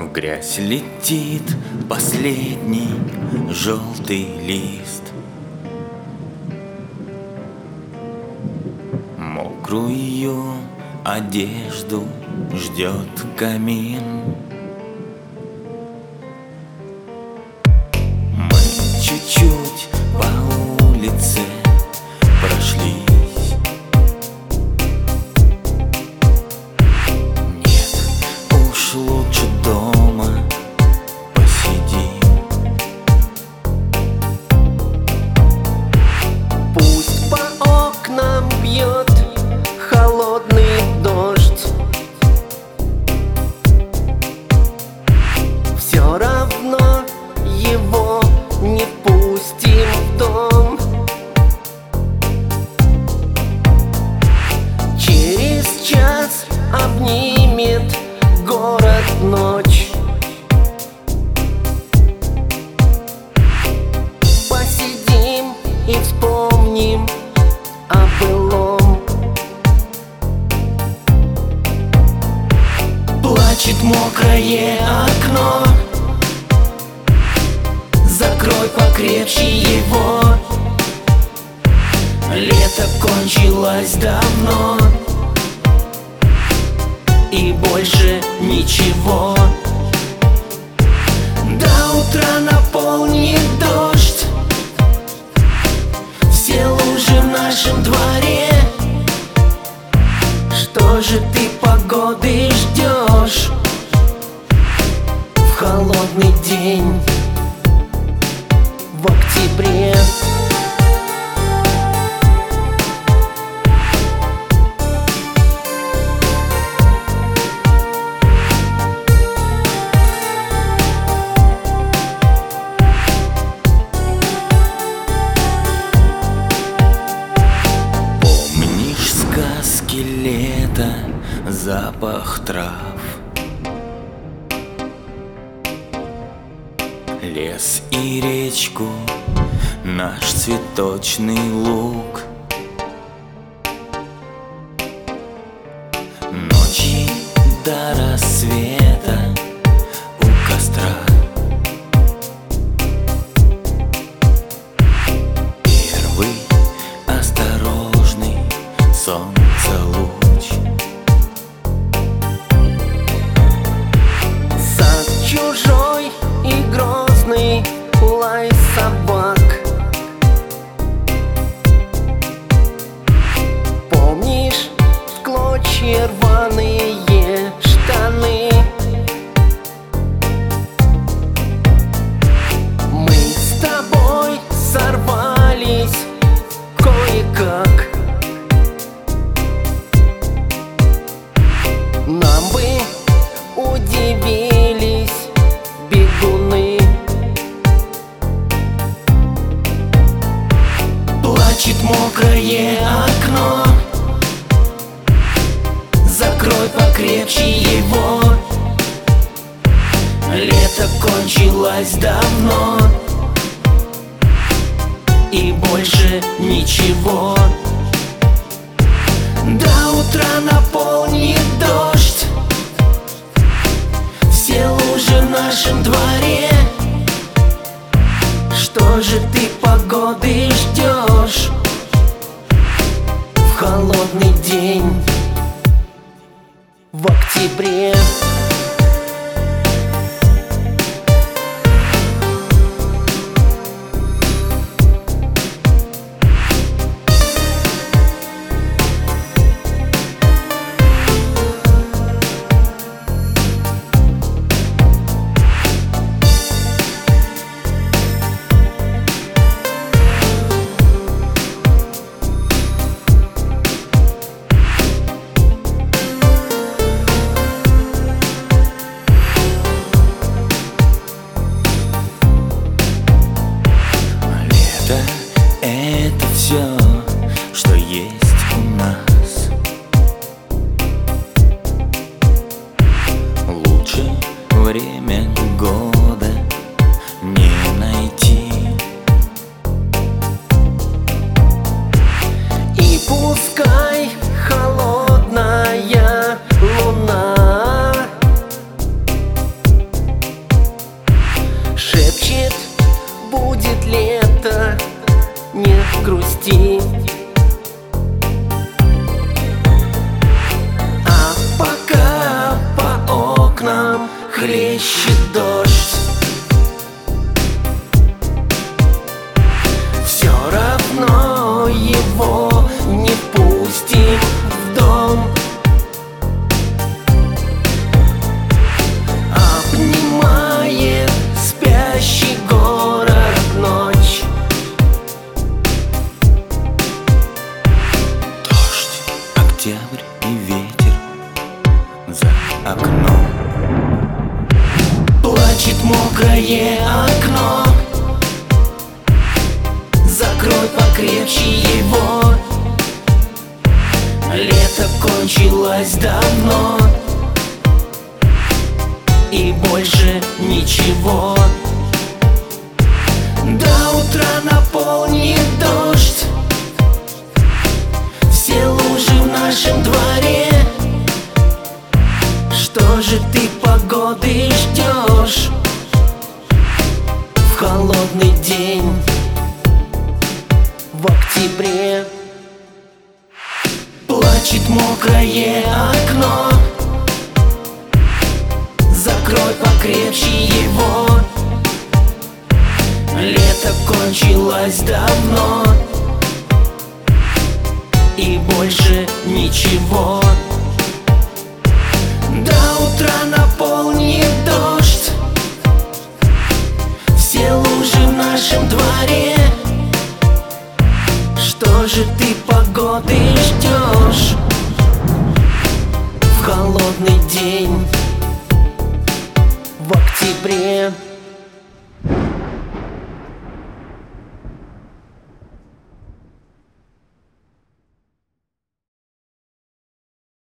В грязь летит последний желтый лист. Мокрую одежду ждет камин. Мы чуть-чуть по улице прошлись. Нет, уж лучше дома посидим. Пусть по окнам бьет холодный дождь, все равно его не пустим в дом. Через час обнимет город ночь. Посидим и вспомним о былом. Плачет мокрое окно, закрой покрепче его. Лето кончилось давно, и больше ничего. До утра наполнит дождь все лужи в нашем дворе. Что же ты погоды ждешь в холодный день В октябре Помнишь сказки лета, запах трав, лес и речку, наш цветочный луг. Ночи до рассвета у костра. Первый осторожный солнца луч. сад чужой и грозный лай собак. Помнишь клочья рваные штаны? Мы с тобой сорвались кое-как. Нам бы удивились бегуны. Плачет мокрое окно, закрой покрепче его. Лето кончилось давно, и больше ничего. До утра наполнит дождь все лужи в нашем дворе. Что же ты погоды ждешь в холодный день В октябре это все, что есть у нас. Лучше время года не найти. и пускай холодная луна хлещет дождь. Все равно его не пустим в дом. Обнимает спящий город ночь. Дождь, октябрь и ветер за окном. Плачет мокрое окно. Закрой покрепче его. Лето кончилось давно, и больше ничего. До утра наполнит дождь все лужи в нашем дворе. Что же ты погоды ждешь в холодный день в октябре? Плачет мокрое окно. Закрой покрепче его. Лето кончилось давно, и больше ничего. До утра наполнит дождь все лужи в нашем дворе. Что же ты погоды ждешь?